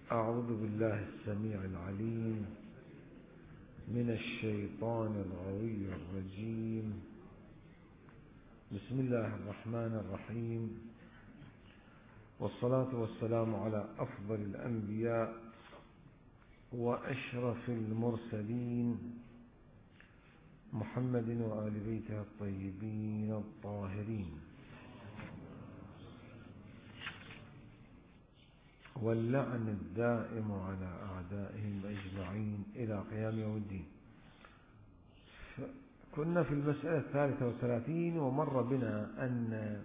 أعوذ بالله السميع العليم من الشيطان الغوي الرجيم. بسم الله الرحمن الرحيم، والصلاة والسلام على أفضل الأنبياء وأشرف المرسلين محمد وآل بيته الطيبين الطاهرين، واللعن الدائم على أعدائهم أجمعين إلى قيام يوم الدين. كنا في المسألة 33 ومر بنا أن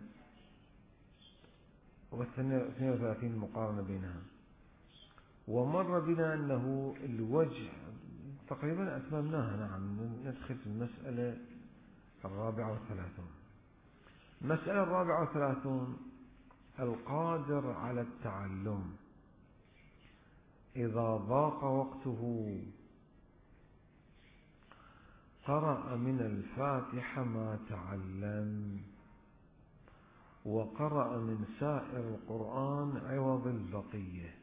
32 المقارنة بينها، ومر بنا أنه الوجه تقريبا أتممناها. نعم، ندخل في المسألة 34. المسألة 34: القادر على التعلم إذا ضاق وقته قرأ من الفاتحة ما تعلم، وقرأ من سائر القرآن عوض البقية،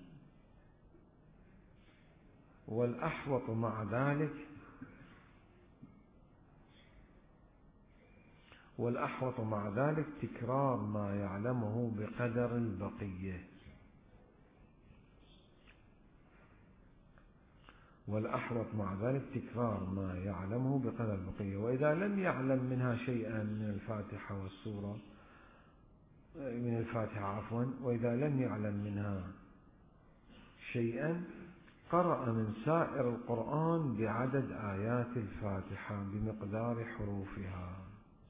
والأحوط مع ذلك تكرار ما يعلمه بقدر البقية. وإذا لم يعلم منها شيئا من الفاتحة والسورة وإذا لم يعلم منها شيئا قرأ من سائر القرآن بعدد آيات الفاتحة بمقدار حروفها.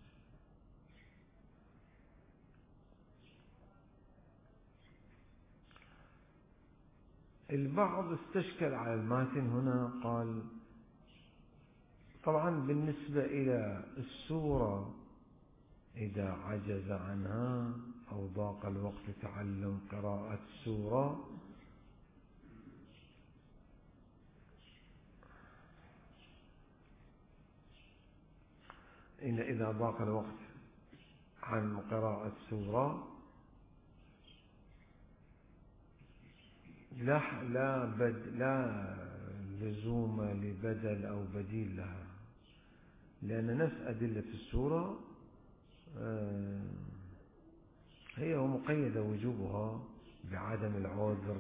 البعض استشكل على الماتن هنا، قال طبعا بالنسبة إلى السورة إذا عجز عنها أو ضاق الوقت تعلم قراءة السورة، إذا ضاق الوقت عن قراءة السورة لا لزوم لبدل أو بديل لها، لأن نفس أدلة السورة هي مقيدة وجوبها بعدم العذر.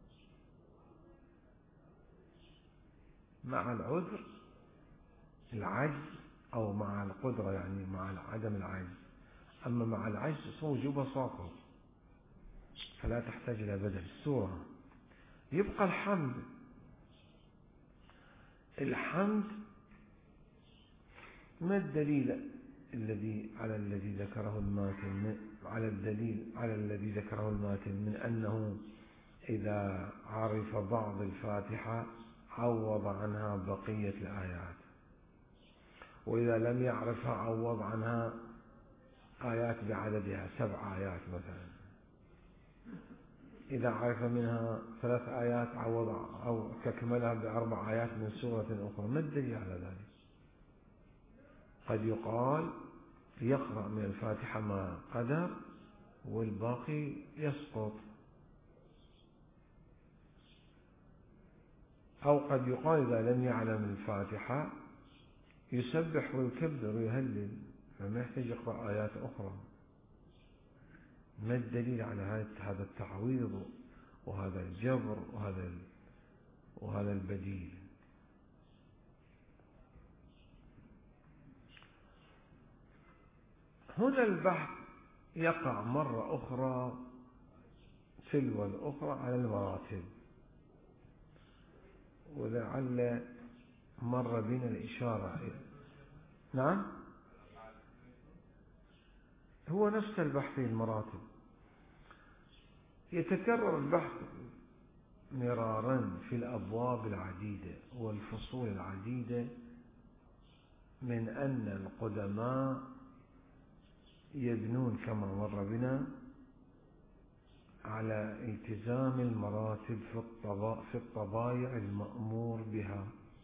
مع العذر العجز، أو مع القدرة يعني مع عدم العجز، أما مع العجز وجوبها ساقط فلا تحتاج إلى بدل السورة. يبقى الحمد ما الدليل على الذي ذكره الماتن من أنه إذا عرف بعض الفاتحة عوض عنها بقية الآيات، وإذا لم يعرفها عوض عنها آيات بعددها 7 آيات مثلا، إذا عرف منها 3 آيات عوض أو تكملها ب4 آيات من سورة أخرى؟ ما الدليل على ذلك؟ قد يقال يقرأ من الفاتحة ما قدر والباقي يسقط، أو قد يقال إذا لم يعلم الفاتحة يسبح ويكبر ويهلل فما يحتاج يقرأ آيات أخرى. ما الدليل على هذا التعويض وهذا الجبر وهذا البديل؟ هنا البحث يقع مرة أخرى تلو الأخرى على المراتب، ولعل مر بنا الإشارة. نعم، هو نفس البحث في المراتب، يتكرر البحث مرارا في الأبواب العديدة والفصول العديدة من أن القدماء يبنون كما مر بنا على التزام المراتب في الطبايع المأمور بها.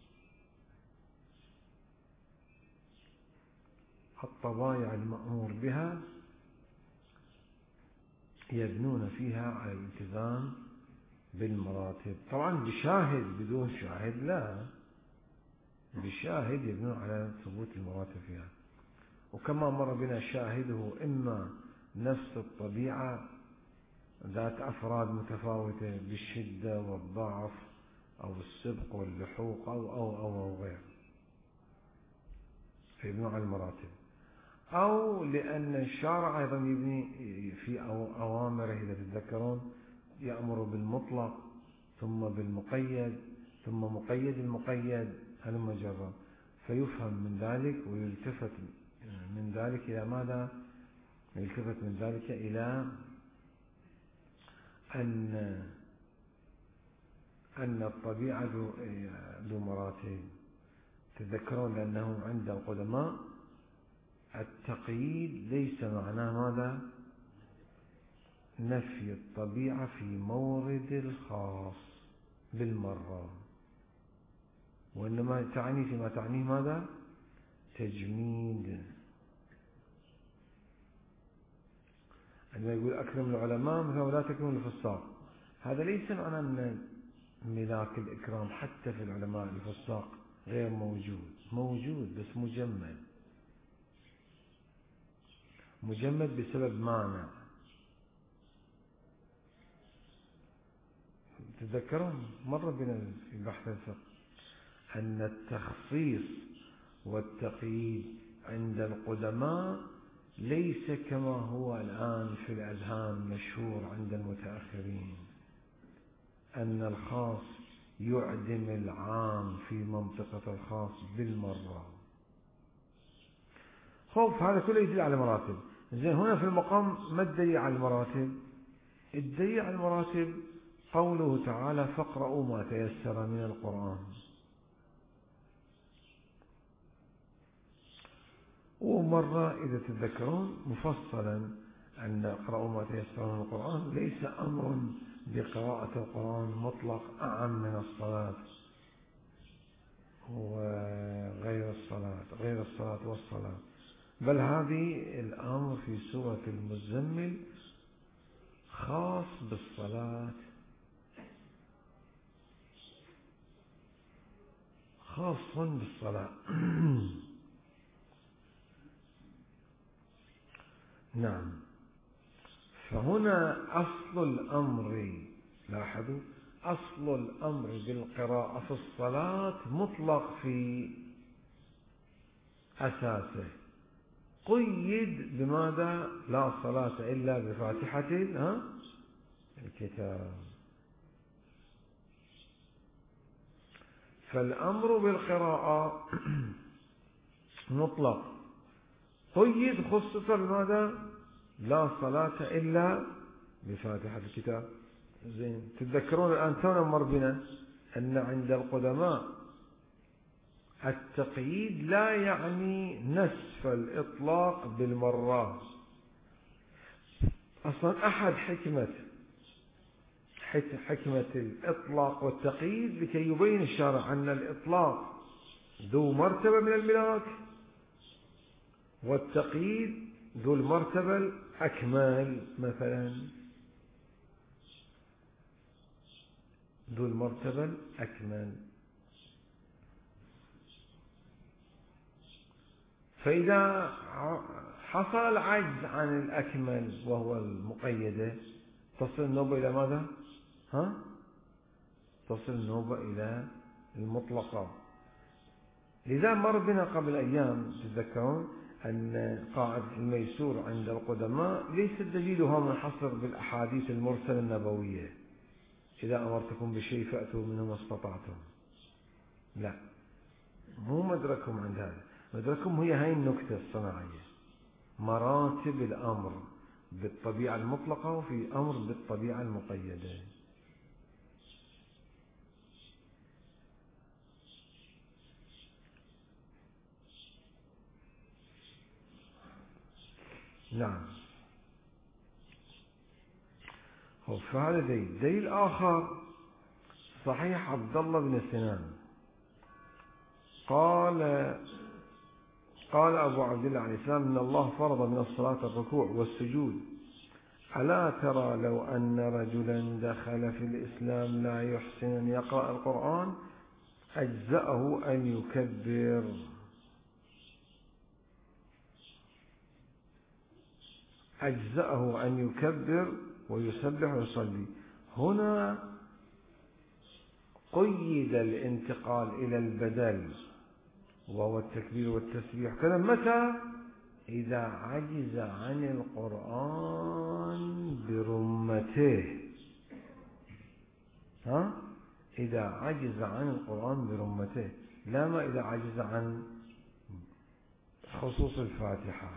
الطبايع المأمور بها يبنون فيها على الالتزام بالمراتب. طبعا بشاهد، بدون شاهد لا، بشاهد يبنون على ثبوت المراتب فيها. وكما مر بنا شاهده إما نفس الطبيعة ذات أفراد متفاوتة بالشدة والضعف أو السبق واللحوق أو غير، فيبنون على المراتب. أو لأن الشارع أيضا يبني في أوامره إذا تتذكرون، يأمر بالمطلق ثم بالمقيد ثم مقيد المقيد هلم جرا، فيفهم من ذلك ويلتفت من ذلك إلى ماذا؟ يلتفت من ذلك إلى أن الطبيعة ذو مراتب. تذكرون أنه عند القدماء التقييد ليس معناه ماذا؟ نفي الطبيعة في مورد الخاص بالمرة، وإنما تعني فيما تعنيه ماذا؟ تجميد. عندما يقول أكرم العلماء مثلا لا تكرم الفساق، هذا ليس معناه أن ملاك الإكرام حتى في العلماء الفساق غير موجود، موجود بس مجمد بسبب مانع. تذكرون مر بنا في بحث الفقه أن التخصيص والتقييد عند القدماء ليس كما هو الآن في الأذهان مشهور عند المتأخرين، أن الخاص يعدم العام في منطقة الخاص بالمرة. خوف هذا كله يدل على مراتب. زين، هنا في المقام ما الدليل على المراتب؟ الدليل على المراتب قوله تعالى فاقرؤوا ما تيسر من القرآن. ومرة إذا تذكرون مفصلا أن اقرأوا ما تيسر من القرآن ليس أمر بقراءة القرآن مطلق أعم من الصلاة وغير الصلاة، غير الصلاة والصلاة، بل هذه الأمر في سورة المزمل خاص بالصلاة، خاص بالصلاة. نعم. فهنا أصل الأمر، لاحظوا، أصل الأمر بالقراءة في الصلاة مطلق في أساسه، قيد بماذا؟ لا صلاة إلا بفاتحة الكتاب. فالأمر بالقراءة مطلق، قيد خصص بماذا؟ لا صلاة إلا بفاتحة الكتاب. زين، تتذكرون الآن تونا مر بنا أن عند القدماء التقييد لا يعني نسف الإطلاق بالمرة. أصلا أحد حكمة الإطلاق والتقييد لكي يبين الشارع أن الإطلاق ذو مرتبة من الملاك، والتقييد ذو المرتبة الأكمل، مثلا ذو المرتبة الأكمل. فإذا حصل العجز عن الأكمل وهو المقيدة تصل النوبة إلى ماذا؟ تصل النوبة إلى المطلقة. لذا مر بنا قبل أيام تذكرون أن قاعدة الميسور عند القدماء ليس دليلها منحصر بالأحاديث المرسلة النبوية، إذا أمرتكم بشيء فأتوا منه ما استطعتم. لا، مو مدركهم عند هذا، مدركهم هي هاي النكتة الصناعية، مراتب الأمر بالطبيعة المطلقة وفي أمر بالطبيعة المقيدة. نعم. فهذا دليل آخر صحيح عبد الله بن سنان قال أبو عبد الله عليه السلام إن الله فرض من الصلاة الركوع والسجود ألا ترى لو أن رجلا دخل في الإسلام لا يحسن أن يقرأ القرآن أجزأه أن يكبر. أجزأه أن يكبر ويسبح ويصلي. هنا قيد الانتقال إلى البدل وهو التكبير والتسبيح كذا متى؟ إذا عجز عن القرآن برمته. إذا عجز عن القرآن برمته، لا ما إذا عجز عن خصوص الفاتحة.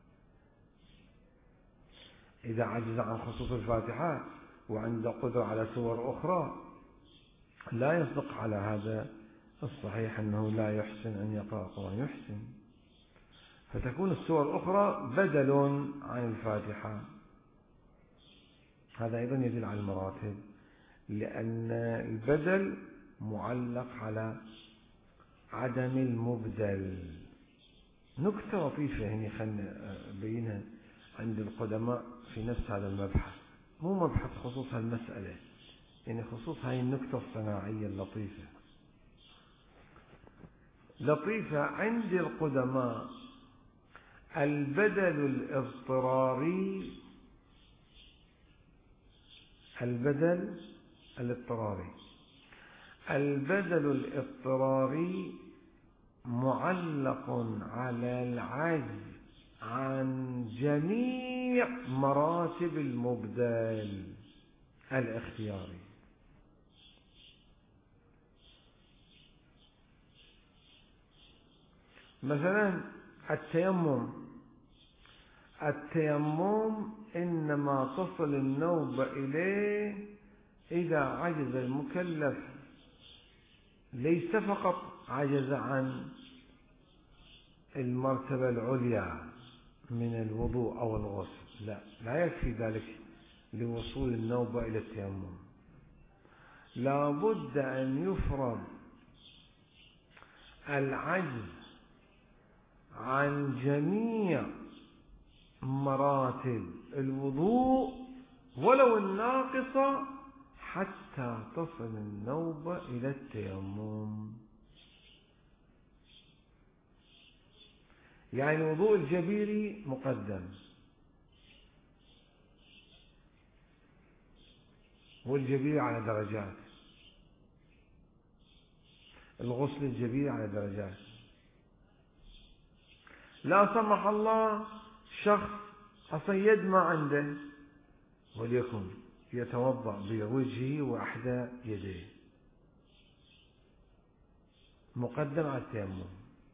إذا عجز عن خصوص الفاتحة وعنده قدرة على سور أخرى لا يصدق على هذا الصحيح أنه لا يحسن أن يقرأ القرآن، يحسن، فتكون السور الأخرى بدل عن الفاتحة. هذا أيضا يدل على المراتب، لأن البدل معلق على عدم المبدل. نكتة لطيفة هنا خلنا نبينها عند القدماء في نفس هذا المبحث، مو مبحث خصوص هالمسألة، يعني خصوص هاي النكتة الصناعية اللطيفة. لطيفة عند القدماء البدل الاضطراري، البدل الاضطراري معلق على العجز عن جميع مراتب المبدل الاختياري. مثلا التيمم إنما تصل النوبة إليه إذا عجز المكلف، ليس فقط عجز عن المرتبة العليا من الوضوء أو الغسل، لا يكفي ذلك لوصول النوبة إلى التيمم، لا بد أن يفرض العجز عن جميع مراتب الوضوء ولو الناقصة حتى تصل النوبة إلى التيمم. يعني الوضوء الجبيري مقدم، والجبيري على درجات، الغسل الجبيري على درجات. لا سمح الله شخص أصيد ما عنده وليكن يتوضأ بوجهه وإحدى يديه، مقدم على التيمم.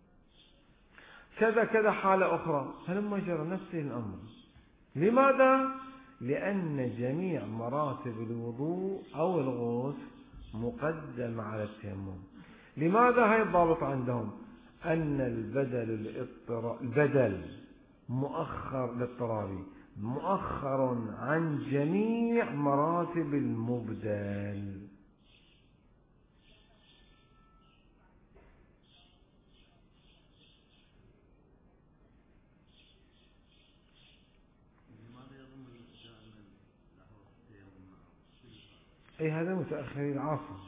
كذا حالة أخرى فلما جرى نفسه الأمر. لماذا؟ لأن جميع مراتب الوضوء أو الغسل مقدم على التيمم. لماذا؟ هاي الضابط عندهم أن البدل مؤخر الاضطراري مؤخر عن جميع مراتب المبدل. أي هذا متأخر العصر،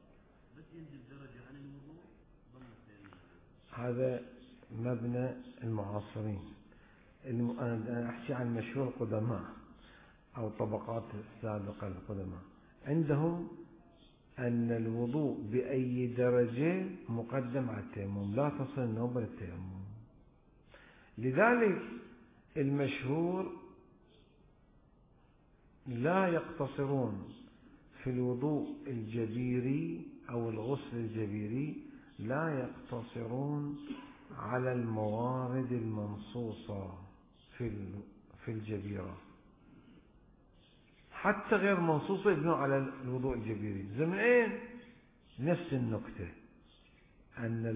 هذا مبنى المعاصرين. أنا أحكي عن مشهور القدماء أو طبقات السابقة القدماء، عندهم أن الوضوء بأي درجة مقدم على التيمم، لا تصل النوبة للتيمم. لذلك المشهور لا يقتصرون في الوضوء الجبيري أو الغسل الجبيري، لا يقتصرون على الموارد المنصوصة في الجبيرة، حتى غير منصوصة يبنوا على الوضوء الجبيري. زمنين نفس النكتة، أن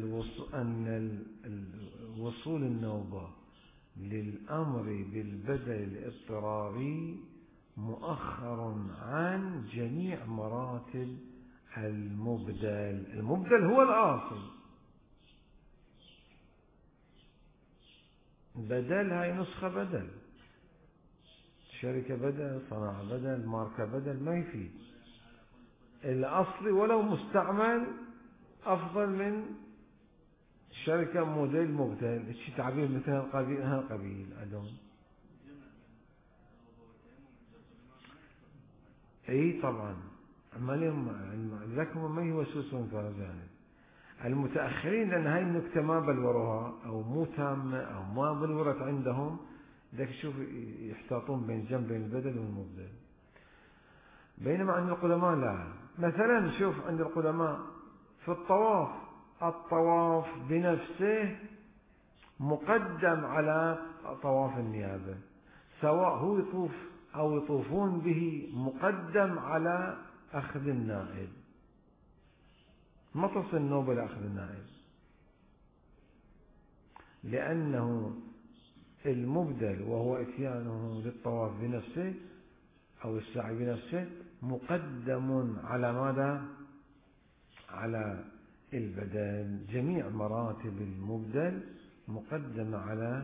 الوصول النوبة للأمر بالبدل الاضطراري مؤخر عن جميع مراتب المبدل. المبدل هو الأصل، بدل هاي نسخة بدل شركة بدل، صناعة بدل، ماركة بدل، ما يفيد. الأصلي ولو مستعمل أفضل من شركة موديل مبدل. الشيء تعبير مثل هالقبيل أدون. اي طبعا، لكن ما يوسوسون في الجانب المتأخرين، لأن هاي النكتة ما بلوروها أو مو تامة أو ما بلورت عندهم. بدك تشوف يحتاطون بين جنبين البدل والمبدل، بينما عند القدماء لا. مثلا شوف عند القدماء في الطواف بنفسه مقدم على طواف النيابة، سواء هو يطوف أو يطوفون به مقدم على أخذ النائب. ما تصل النوبة لأخذ النائب، لأنه المبدل وهو إتيانه للطواف بنفسه أو السعي بنفسه مقدم على ماذا؟ على البدل. جميع مراتب المبدل مقدمة على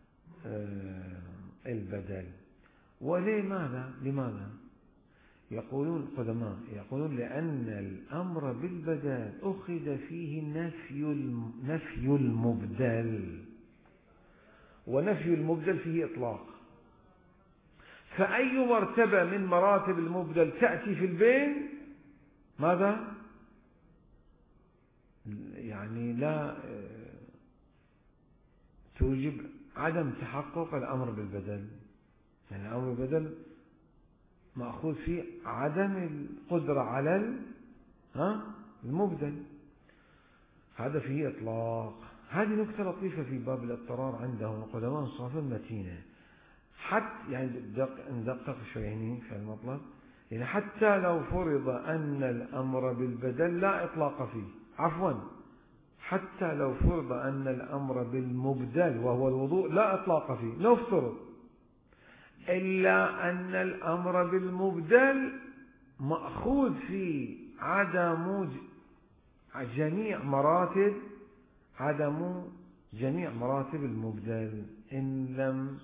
البدل. لماذا؟ يقولون القدماء لأن الأمر بالبدل أخذ فيه نفي المبدل، ونفي المبدل فيه إطلاق. فأي مرتبة من مراتب المبدل تأتي في البين ماذا؟ يعني لا توجب عدم تحقق الأمر بالبدل. يعني الأمر بالبدل مأخوذ فيه عدم القدرة على المبدل، هذا فيه إطلاق. هذه نكتة لطيفة في باب الاضطرار عندهم القدماء صافا متينة. حتى يعني ندقق شوي هنا في المطلب، يعني حتى لو فرض أن الأمر بالبدل لا إطلاق فيه، حتى لو فرض أن الأمر بالمبدل وهو الوضوء لا إطلاق فيه، نفترض، إلا أن الأمر بالمبدل مأخوذ في عدم جميع مراتب المبدل. إن لم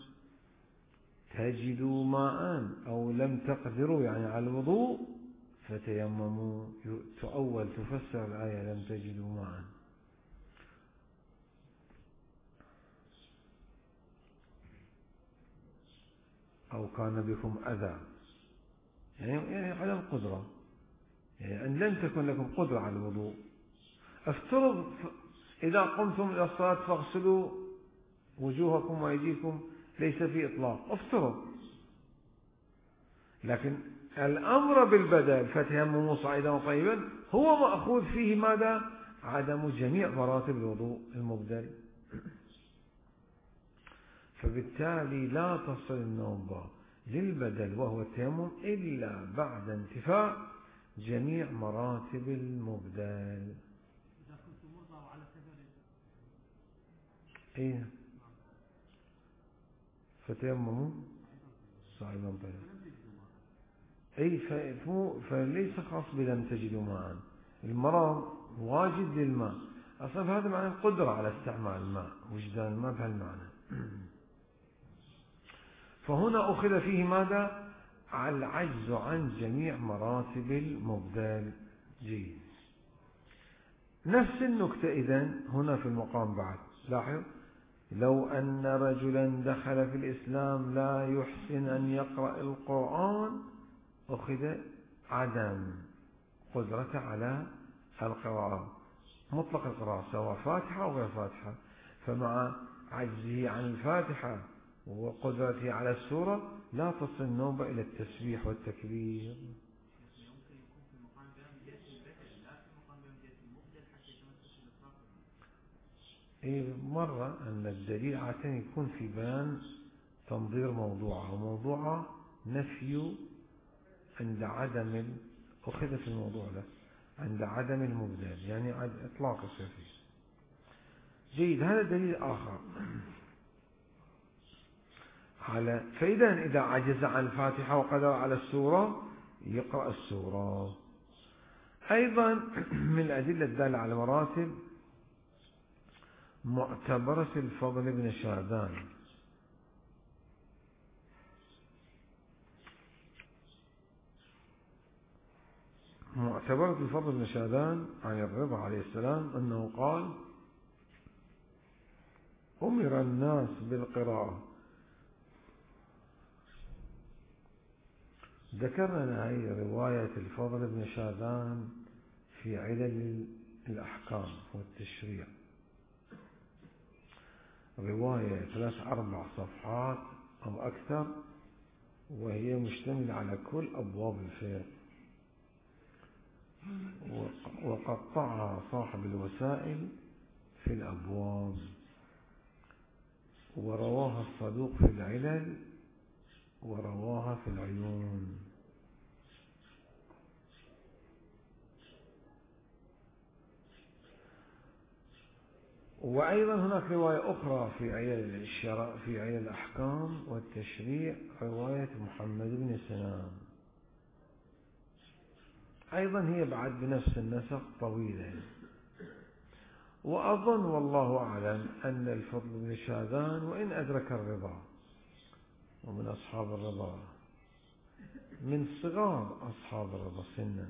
تجدوا ماء أو لم تقدروا يعني على الوضوء فتيمموا. تفسر الآية لم تجدوا ماء. أو كان بكم أذى، يعني عدم قدرة، يعني أن لم تكن لكم قدرة على الوضوء. افترض إذا قمتم إلى الصلاة فاغسلوا وجوهكم وأيديكم، ليس في إطلاق، افترض. لكن الأمر بالبدل فتيمموا صعيدا طيبا هو مأخوذ فيه ماذا؟ عدم جميع مراتب الوضوء المبدل. فبالتالي لا تصل النوبة للبدل وهو التيمم إلا بعد انتفاء جميع مراتب المبدل. إيه فتيمموا صعيدا طيبا. أي فليس خاص بلم تجدوا ماء، المرض واجد للماء أصلا، هذا معنى القدرة على استعمال الماء، وجدان الماء بهالمعنى. فهنا أخذ فيه ماذا؟ العجز عن جميع مراتب المبدل. جيد. نفس النكتة إذن هنا في المقام بعد. لاحظ، لو أن رجلا دخل في الإسلام لا يحسن أن يقرأ القرآن أخذ عدم قدرة على القراءة، مطلق القراءة سواء فاتحة أو غير فاتحة. فمع عجزه عن الفاتحة وقدرته على السورة لا تصل النوبة إلى التسبيح والتكبير. مرة أن الدليل عادة يكون في بيان تنظير موضوعه، وموضوعه نفي عند عدم أخذ في الموضوع ده عند عدم المبدل، يعني إطلاق الصفي. جيد. هذا دليل آخر فإذا إذا عجز عن الفاتحة وقدر على السورة يقرأ السورة. أيضا من الأدلة الدالة على مراتب معتبرة الفضل بن شاذان معتبرة الفضل بن شاذان عن الرضا عليه السلام أنه قال: أمر الناس بالقراءة. ذكرنا هي رواية الفضل بن شاذان في علل الأحكام والتشريع، رواية 3-4 صفحات أو أكثر، وهي مشتملة على كل أبواب الفقه، وقطعها صاحب الوسائل في الأبواب، ورواها الصدوق في العلل، ورواها في العيون. وأيضا هناك رواية أخرى في علل الأحكام والتشريع، رواية محمد بن سنان، أيضا هي بعد بنفس النسق طويلة. وأظن والله أعلم أن الفضل بن شاذان وإن أدرك الرضا ومن أصحاب الرضا، من صغار أصحاب الرضا سنا،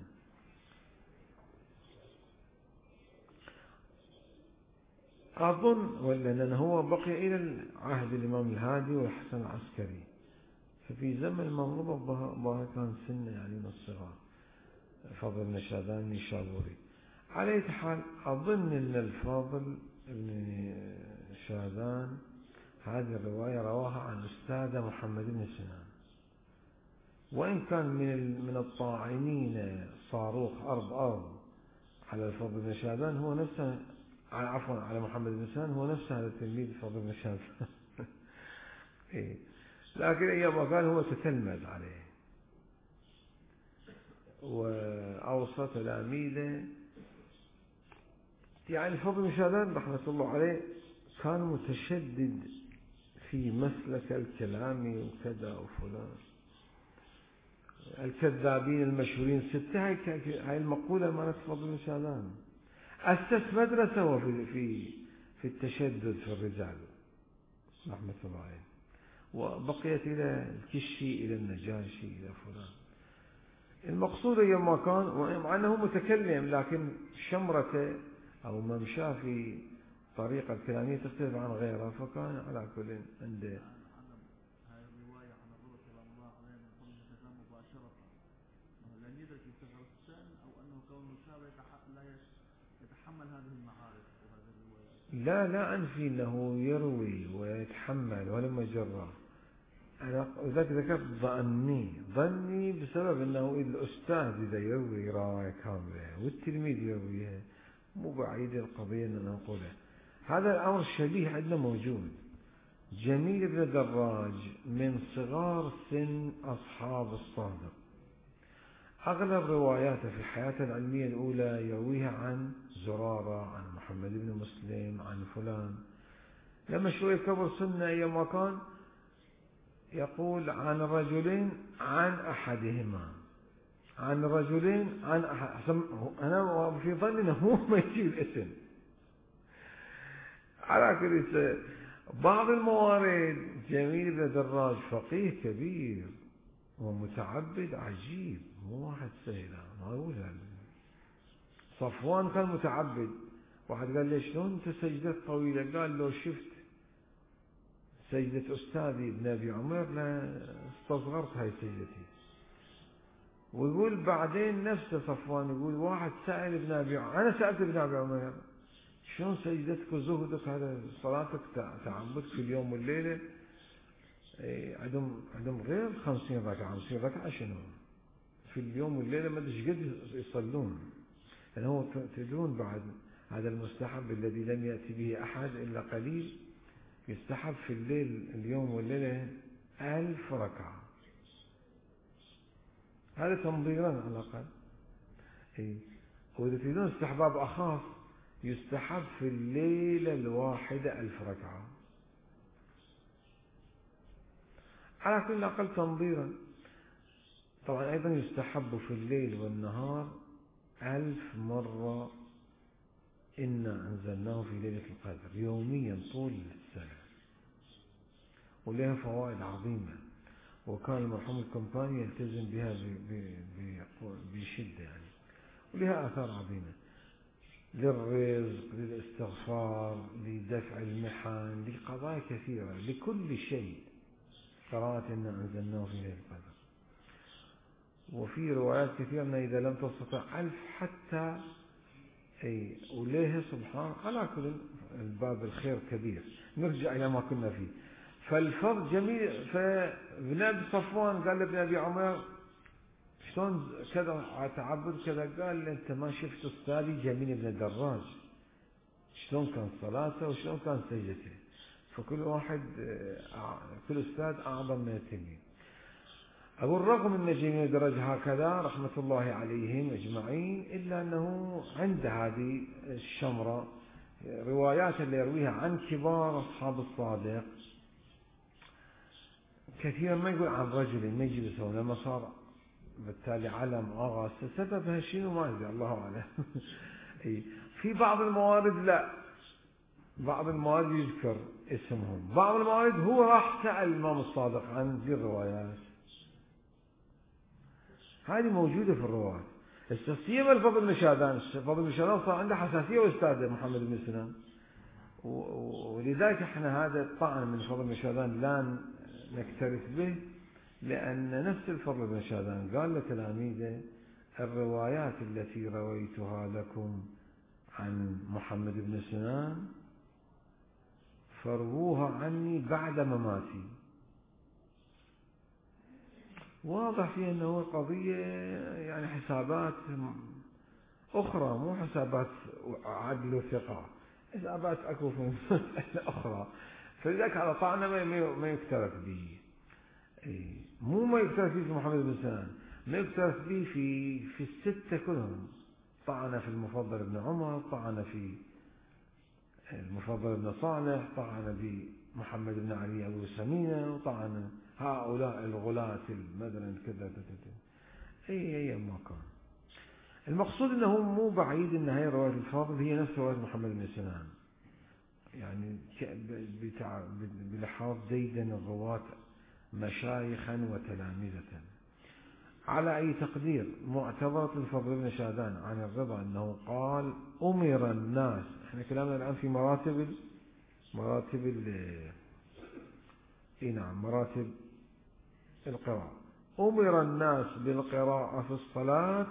أظن ولأنه هو بقي إلى عهد الإمام الهادي والحسن العسكري، ففي زمن المغرب كان سنه يعني من الصغار، الفضل بن شاذان النيشابوري. على أي حال أظن أن الفضل بن شاذان هذه الرواية رواها عن أستاذ محمد بن سنان، وإن كان من الطاعنين صاروخ أرض على الفضل بن شاذان، هو نفسه عفوا على محمد بن سنان، هو نفسه هذا التلميذ الفضل بن شاذان. إيه. لكن أيام كان هو تتلمذ عليه، وأوصى تلاميذه. يعني الفضل بن شاذان رحمة الله عليه كان متشدد في مسلك الكلام وكذا وفلان، الكذابين المشهورين 6، هاي المقولة مالت الفضل بن شاذان. أسس مدرسة في التشدد في الرجال رحمة الله عليه، وبقيت إلى الكشي، إلى النجاشي، إلى فلان. المقصود يوم كان مع أنه متكلم، لكن شمرته أو ممشاه في طريقة الكلامية تختلف عن غيره، فكان على كل عنده. هاي الرواية عن الرسول صلى الله عليه وسلم مباشرة، لم يدرك صغر السن أو أنه كونه شاب لا يتحمل هذه المعارف وهذه الروايات. لا أنفي أنه يروي ويتحمل ولا مجرة. أنا ذاك ذكرت ظني بسبب أنه الأستاذ إذا يروي رواية كاملة والتلميذ يرويها، مو بعيد القضية أن نقوله. هذا الأمر الشبيه عندنا موجود. جميل بن دراج من صغار سن أصحاب الصادق، أغلب رواياته في حياته العلمية الأولى يرويها عن زرارة، عن محمد بن مسلم، عن فلان. لما شوي كبر سنه أيام كان يقول عن رجلين عن أحدهما، عن رجلين عن أحد. أنا في ظني أنه هو ما يجيب الاسم. على كل بعض الموارد جميل بن دراج فقيه كبير ومتعبد عجيب، مو واحد سهل، ما أقول. صفوان كان متعبد، واحد قال لي شلون انت سجدت طويلة؟ قال لو شفت سجدة أستاذي ابن أبي عمر لا استصغرت هاي سجدتي. ويقول بعدين نفسه صفوان يقول واحد سأل ابن أبي عمر، أنا سألت ابن أبي عمر شلون سجدتك وزهدك، هذا صلاتك تعبدك في اليوم والليلة، عندهم غير 50 ركعة 50 ركعة شنو في اليوم والليلة، ما ادري ايش قد يصلون. لأن هو تدرون بعد هذا المستحب الذي لم يأتي به أحد إلا قليل، يستحب في الليل اليوم والليلة 1000 ركعة، هذا تنظيرا على الأقل. وإذا تريدون استحباب أخاف، يستحب في الليلة الواحدة 1000 ركعة، على كل أقل تنظيرا. طبعا أيضا يستحب في الليل والنهار 1000 مرة إنا أنزلناه في ليلة القدر يوميا طول السنة، ولها فوائد عظيمة. وكان المرحوم الكمباني يلتزم بها بشدة يعني. ولها آثار عظيمة للرزق، للاستغفار، لدفع المحن، لقضايا كثيرة، لكل شيء. قراءة إنا أنزلناه في ليلة القدر. وفي روايات كثيرة أن إذا لم تستطع 1000 حتى وليه سبحان. على كل الباب الخير كبير، نرجع إلى ما كنا فيه. فالفضل جميل. فابن أبي صفوان قال لابن أبي عمر شلون كذا تعبد كذا؟ قال أنت ما شفت أستاذي جميل بن الدراج شلون كان صلاته وشلون كان سجدته. فكل واحد كل أستاذ أعظم من التلميذ. أقول رغم أن جميع درج هكذا رحمة الله عليهم أجمعين، إلا أنه عند هذه الشمرة روايات اللي يرويها عن كبار أصحاب الصادق كثيرا ما يقول عن رجل ما يجي يسوي لما صار بالتالي علم أغا سببها شنو ما أدري، الله أعلم. في بعض الموارد لا، بعض الموارد يذكر اسمهم، بعض الموارد هو راح سأل الإمام الصادق عن ذي الروايات. هذه موجودة في الرواة. السيما الفضل بن شادان. الفضل بن شادان صار عنده حساسية وأستاذه محمد بن سنان، ولذلك احنا هذا الطعن من الفضل بن شادان لا نكترث به، لأن نفس الفضل بن شادان قال لتلاميذه الروايات التي رويتها لكم عن محمد بن سنان فرووها عني بعد مماتي. واضح فيه أنه قضية يعني حسابات أخرى، مو حسابات عدل وثقة، حسابات أكو في مسألة أخرى. فلذلك على طعنة ما يكترث به. مو ما يكترث به في محمد بن سنان، ما يكترث به في الستة كلهم. طعن في المفضل بن عمر، طعن في المفضل بن صالح، طعن بمحمد بن علي أبو سمينة، وطعن هؤلاء الغلاة المدرن كذا أي ما كان. المقصود أنه مو بعيد أن هي رواية الفاضل هي نفس رواية محمد بن سنان، يعني بلحاظ ديدن الرواة مشايخا وتلامذة. على أي تقدير معتبرة الفضل بن شادان عن الرضا أنه قال أمر الناس، احنا كلامنا الآن في مراتب القراءة. أمر الناس بالقراءة في الصلاة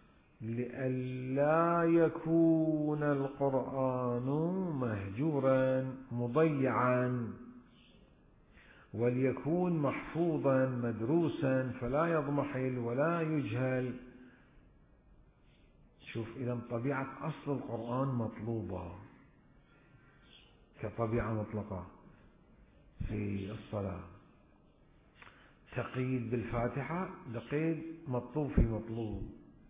لئلا يكون القرآن مهجورا مضيعا، وليكون محفوظا مدروسا فلا يضمحل ولا يجهل. شوف إذا طبيعة أصل القرآن مطلوبة كطبيعة مطلقة في الصلاة. تقييد بالفاتحة لقيد مطلوب في مطلوب.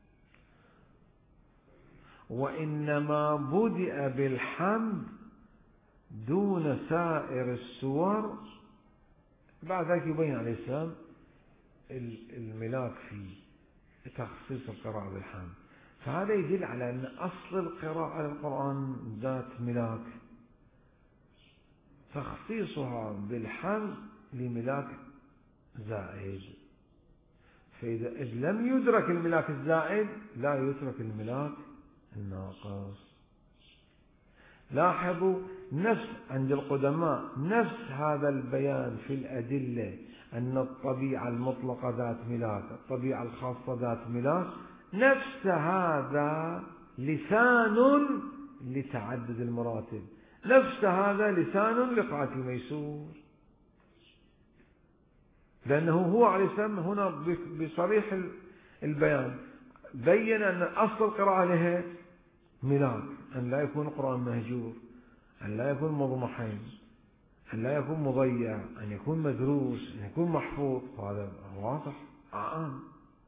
وإنما بدأ بالحمد دون سائر السور. بعد ذلك يبين عليه السلام الملاك في تخصيص القراءة بالحمد. فهذا يدل على أن أصل القراءة للقرآن ذات ملاك، تخصيصها بالحمد لملاك زائد. فإذا لم يدرك الملاك الزائد لا يترك الملاك الناقص. لاحظوا نفس عند القدماء نفس هذا البيان في الأدلة أن الطبيعة المطلقة ذات ملاك، الطبيعة الخاصة ذات ملاك. نفس هذا لسان لتعدد المراتب، نفس هذا لسان لقراءة الميسور، لأنه هو عليه السلام هنا بصريح البيان بين أن أصل القراءة لها ملاك، أن لا يكون القرآن مهجور، أن لا يكون مضمحين، أن لا يكون مضيع، أن يكون مدروس، أن يكون محفوظ. هذا واضح عام.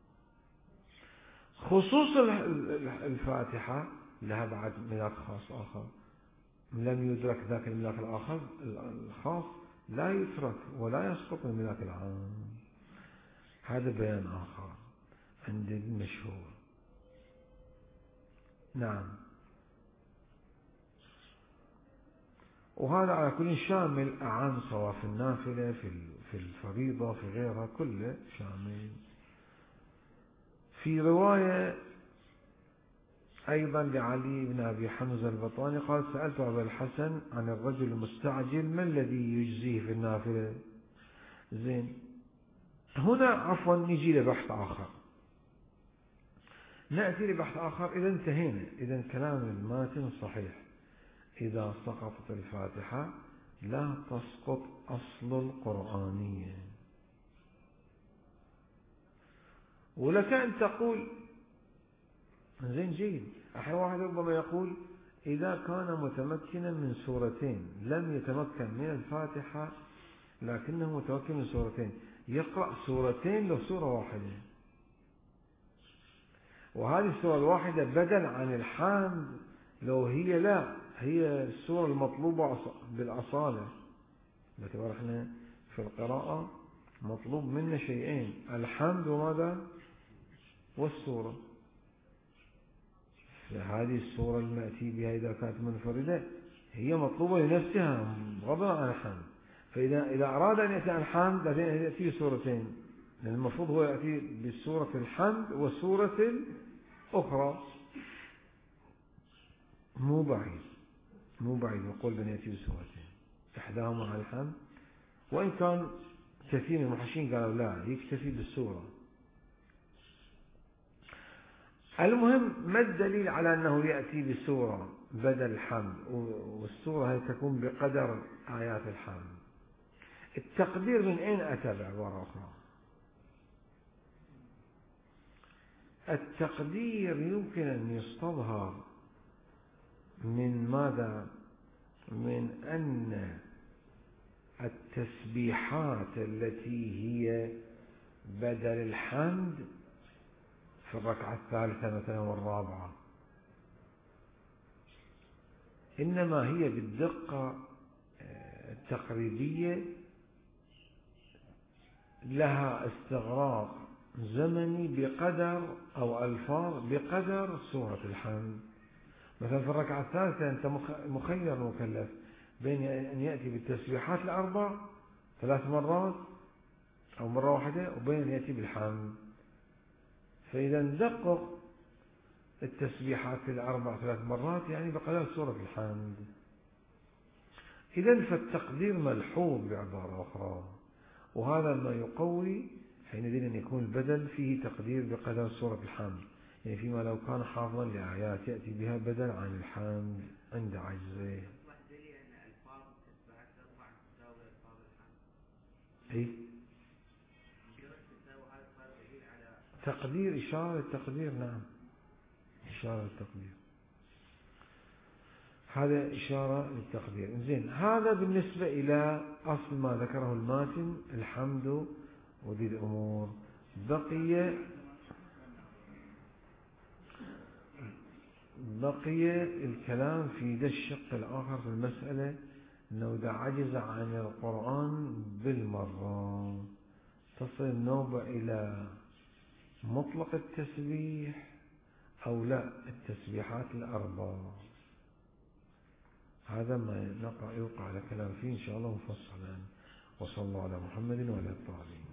خصوص الفاتحة لها بعد ملاك خاص آخر، لم يدرك ذاك الملاك الآخر الخاص لا يترك ولا يسقط الملاك العام. هذا بيان آخر عند المشهور. نعم. وهذا على كل شامل أعم، سواء في النافلة في الفريضة في غيرها كله شامل. في رواية أيضا لعلي بن أبي حمزة البطاني قال سألت أبا الحسن عن الرجل المستعجل ما الذي يجزيه في النافلة. زين، هنا عفوا نجي لبحث آخر، نأتي لبحث آخر. إذا انتهينا، إذا كلام الماتن صحيح، إذا سقطت الفاتحة لا تسقط أصل القرآنية. ولك أن تقول زين جيد، أحيانا واحد ربما يقول إذا كان متمكنا من سورتين لم يتمكن من الفاتحة لكنه متمكن من سورتين، يقرأ سورتين لو سورة واحدة، وهذه السورة الواحدة بدل عن الحمد لو هي لا هي السورة المطلوبة بالأصالة. باعتبار احنا في القراءة مطلوب منا شيئين، الحمد وماذا والسورة. هذه السورة المأتي بها إذا كانت منفردة هي مطلوبة لنفسها غضا عن الحمد، فإذا أراد أن يأتي عن الحمد يأتي سورتين، لأن المفروض هو يأتي بالسورة الحمد والسورة الأخرى. مو بعيد نقول بأن يأتي بسورتين إحداهما على الحمد، وإن كان كثير من المحشين قالوا لا يكتفي بالسورة. المهم ما الدليل على أنه يأتي بسورة بدل الحمد، والسورة هي تكون بقدر آيات الحمد؟ التقدير من أين أتى بعبارة أخرى؟ التقدير يمكن أن يستظهر من ماذا؟ من أن التسبيحات التي هي بدل الحمد في الركعة الثالثة مثلا والرابعة إنما هي بالدقة التقريبية لها استغراق زمني بقدر أو ألفاظ بقدر سورة الحمد. مثلا في الركعة الثالثة أنت مخير مكلف بين أن يأتي بالتسبيحات الأربع 3 مرات أو مرة واحدة وبين أن يأتي بالحمد. فإذا ندقق التسبيحات الأربع 3 مرات يعني بقدر سورة الحمد. إذن فالتقدير ملحوظ بعبارة أخرى، وهذا ما يقوي حينئذ أن يكون البدل فيه تقدير بقدر سورة الحمد، يعني فيما لو كان حافظا لآيات يأتي بها بدل عن الحمد عند عجزه. إيه؟ تقدير إشارة التقدير، نعم إشارة التقدير، هذا إشارة للتقدير. زين، هذا بالنسبة إلى أصل ما ذكره الماتن الحمد وذي الأمور. بقي الكلام في ذا الشق الآخر في المسألة، أنه إذا عجز عن القرآن بالمرة تصل النوبة إلى مطلق التسبيح أو لا التسبيحات الأربع. هذا ما يوقع على كلام فيه إن شاء الله مفصلا. وصلى الله على محمد وعلى الطاهرين.